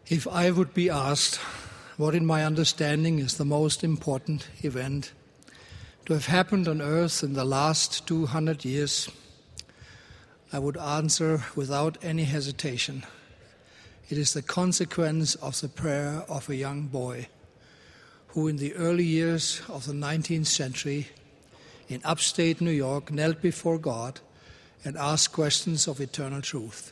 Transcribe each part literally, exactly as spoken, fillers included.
If I would be asked what in my understanding is the most important event to have happened on earth in the last two hundred years, I would answer without any hesitation. It is the consequence of the prayer of a young boy who in the early years of the nineteenth century in upstate New York knelt before God and asked questions of eternal truth.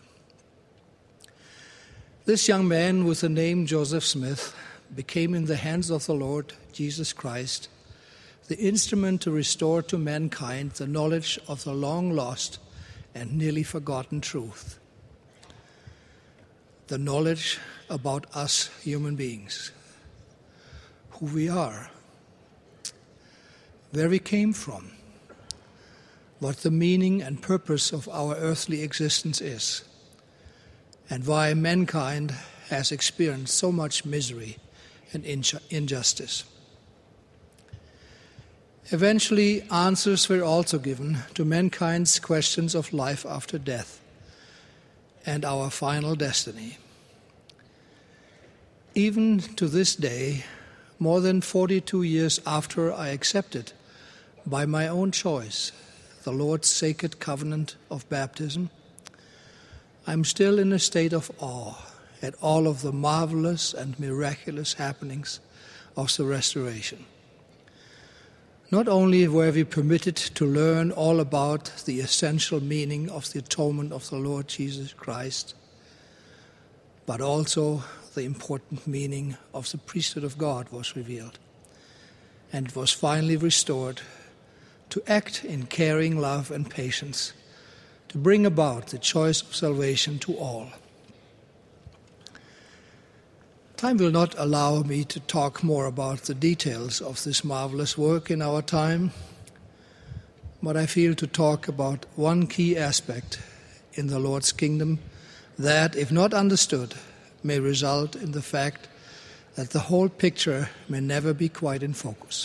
This young man with the name Joseph Smith became in the hands of the Lord Jesus Christ the instrument to restore to mankind the knowledge of the long-lost and nearly forgotten truth. The knowledge about us human beings, who we are, where we came from, what the meaning and purpose of our earthly existence is, and why mankind has experienced so much misery and injustice. Eventually, answers were also given to mankind's questions of life after death and our final destiny. Even to this day, more than forty-two years after I accepted, by my own choice, the Lord's sacred covenant of baptism, I'm still in a state of awe at all of the marvelous and miraculous happenings of the restoration. Not only were we permitted to learn all about the essential meaning of the atonement of the Lord Jesus Christ, but also the important meaning of the priesthood of God was revealed, and it was finally restored to act in caring love and patience, to bring about the choice of salvation to all. Time will not allow me to talk more about the details of this marvelous work in our time, but I feel to talk about one key aspect in the Lord's kingdom that, if not understood, may result in the fact that the whole picture may never be quite in focus.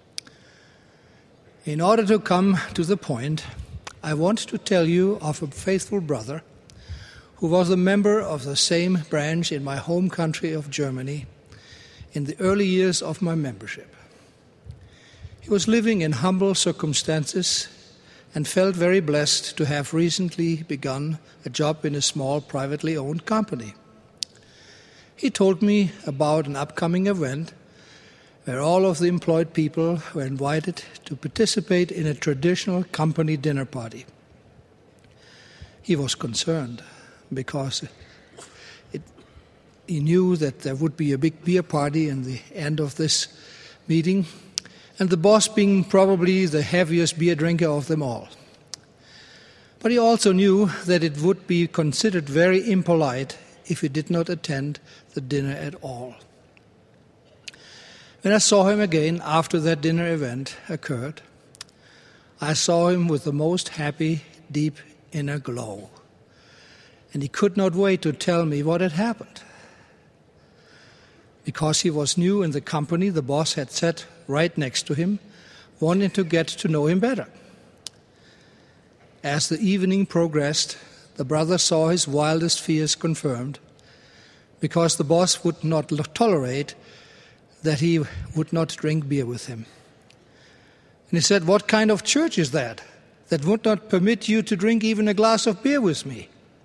In order to come to the point, I want to tell you of a faithful brother who was a member of the same branch in my home country of Germany in the early years of my membership. He was living in humble circumstances and felt very blessed to have recently begun a job in a small privately owned company. He told me about an upcoming event where all of the employed people were invited to participate in a traditional company dinner party. He was concerned because it, he knew that there would be a big beer party in the end of this meeting, and the boss being probably the heaviest beer drinker of them all. But he also knew that it would be considered very impolite if he did not attend the dinner at all. When I saw him again after that dinner event occurred, I saw him with the most happy, deep inner glow. And he could not wait to tell me what had happened. Because he was new in the company, the boss had sat right next to him, wanting to get to know him better. As the evening progressed, the brother saw his wildest fears confirmed, because the boss would not tolerate that he would not drink beer with him. And he said, "What kind of church is that, that would not permit you to drink even a glass of beer with me?"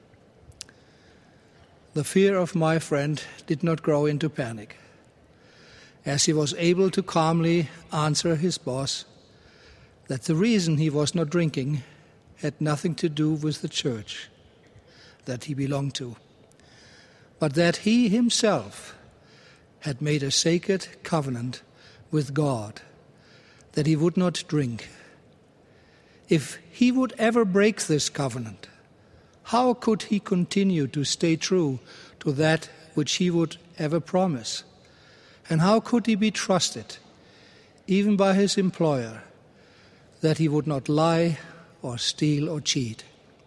The fear of my friend did not grow into panic, as he was able to calmly answer his boss that the reason he was not drinking had nothing to do with the church that he belonged to, but that he himself had made a sacred covenant with God that he would not drink. If he would ever break this covenant, how could he continue to stay true to that which he would ever promise? And how could he be trusted, even by his employer, that he would not lie or steal or cheat?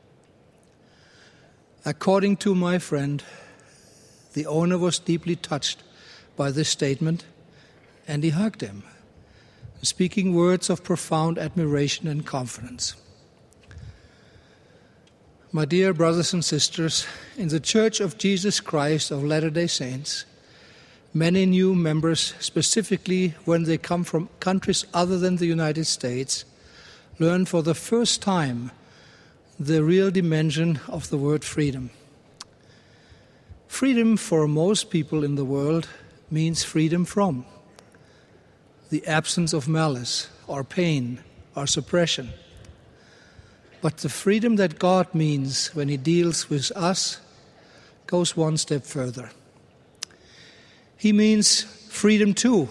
According to my friend, the owner was deeply touched by this statement, and he hugged him, speaking words of profound admiration and confidence. My dear brothers and sisters, in the Church of Jesus Christ of Latter-day Saints, many new members, specifically when they come from countries other than the United States, learn for the first time the real dimension of the word freedom. Freedom for most people in the world means freedom from the absence of malice or pain or suppression. But the freedom that God means when He deals with us goes one step further. He means freedom too,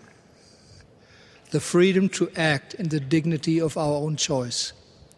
the freedom to act in the dignity of our own choice.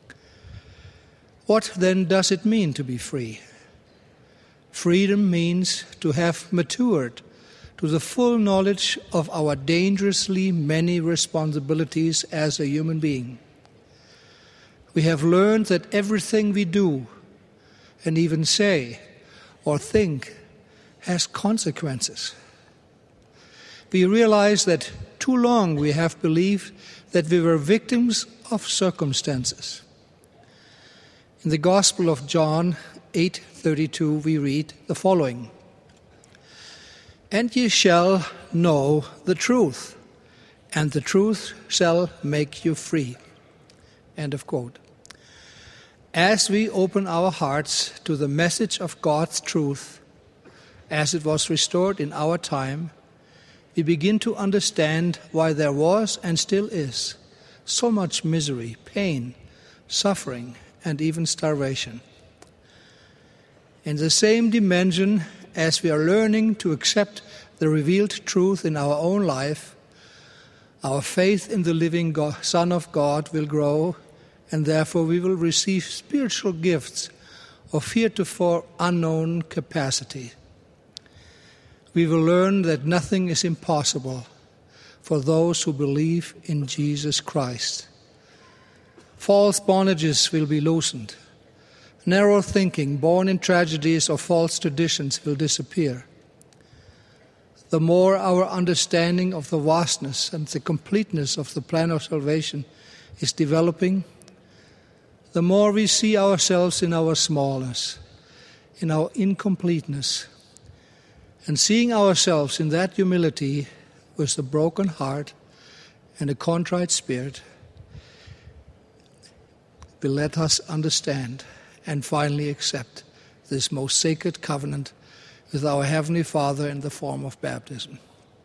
What then does it mean to be free? Freedom means to have matured to the full knowledge of our dangerously many responsibilities as a human being. We have learned that everything we do and even say or think has consequences. We realize that too long we have believed that we were victims of circumstances. In the Gospel of John eight thirty-two we read the following: "And ye shall know the truth, and the truth shall make you free." End of quote. As we open our hearts to the message of God's truth, as it was restored in our time, we begin to understand why there was and still is so much misery, pain, suffering, and even starvation. In the same dimension as we are learning to accept the revealed truth in our own life, our faith in the living God, Son of God will grow, and therefore we will receive spiritual gifts of heretofore unknown capacity. We will learn that nothing is impossible for those who believe in Jesus Christ. False bondages will be loosened. Narrow thinking, born in tragedies or false traditions, will disappear. The more our understanding of the vastness and the completeness of the plan of salvation is developing, the more we see ourselves in our smallness, in our incompleteness, and seeing ourselves in that humility with a broken heart and a contrite spirit will let us understand and finally accept this most sacred covenant with our Heavenly Father in the form of baptism.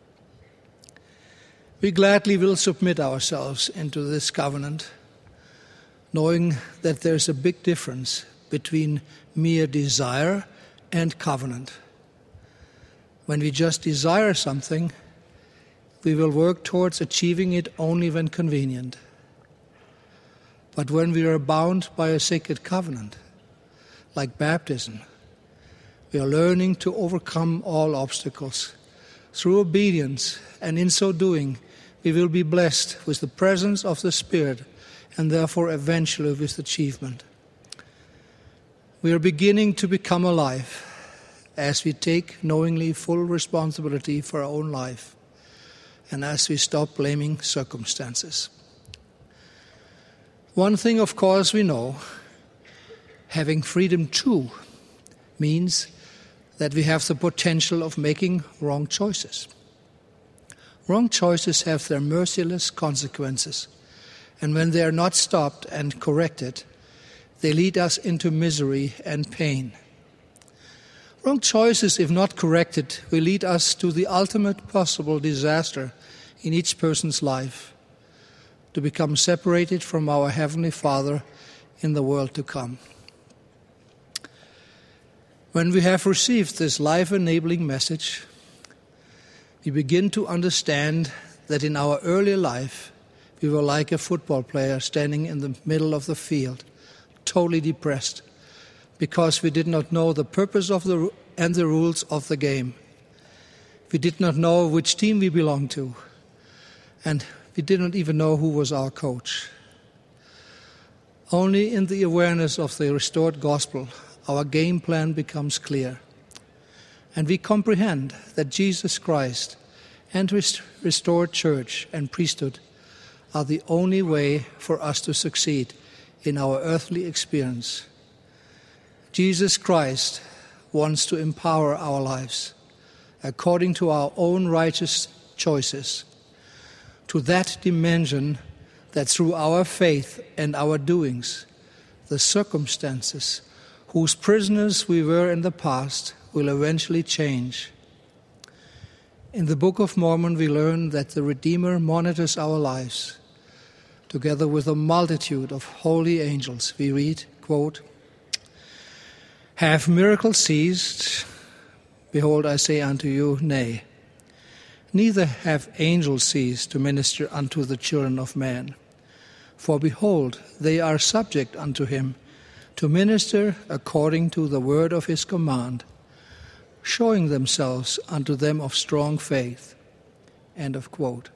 We gladly will submit ourselves into this covenant, knowing that there's a big difference between mere desire and covenant. When we just desire something, we will work towards achieving it only when convenient. But when we are bound by a sacred covenant, like baptism, we are learning to overcome all obstacles through obedience, and in so doing, we will be blessed with the presence of the Spirit and therefore eventually with achievement. We are beginning to become alive as we take knowingly full responsibility for our own life and as we stop blaming circumstances. One thing, of course, we know, having freedom too means that we have the potential of making wrong choices. Wrong choices have their merciless consequences, and when they are not stopped and corrected, they lead us into misery and pain. Wrong choices, if not corrected, will lead us to the ultimate possible disaster in each person's life, to become separated from our Heavenly Father in the world to come. When we have received this life-enabling message, we begin to understand that in our early life, we were like a football player standing in the middle of the field, totally depressed, because we did not know the purpose of the and the rules of the game. We did not know which team we belonged to, and we did not even know who was our coach. Only in the awareness of the restored gospel, our game plan becomes clear, and we comprehend that Jesus Christ and His restored church and priesthood are the only way for us to succeed in our earthly experience. Jesus Christ wants to empower our lives according to our own righteous choices, to that dimension that through our faith and our doings, the circumstances whose prisoners we were in the past will eventually change. In the Book of Mormon, we learn that the Redeemer monitors our lives. Together with a multitude of holy angels, we read, quote, "Have miracles ceased? Behold, I say unto you, nay. Neither have angels ceased to minister unto the children of man. For behold, they are subject unto him, to minister according to the word of his command, showing themselves unto them of strong faith." End of quote.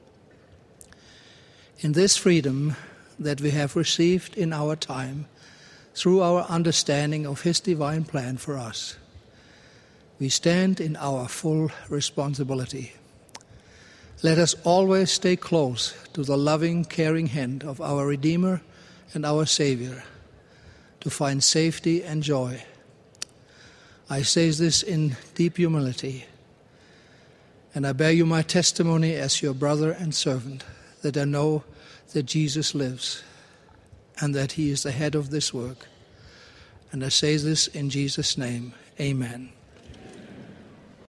In this freedom that we have received in our time, through our understanding of his divine plan for us, we stand in our full responsibility. Let us always stay close to the loving, caring hand of our Redeemer and our Savior to find safety and joy. I say this in deep humility, and I bear you my testimony as your brother and servant, that I know that Jesus lives and that he is the head of this work. And I say this in Jesus' name. Amen.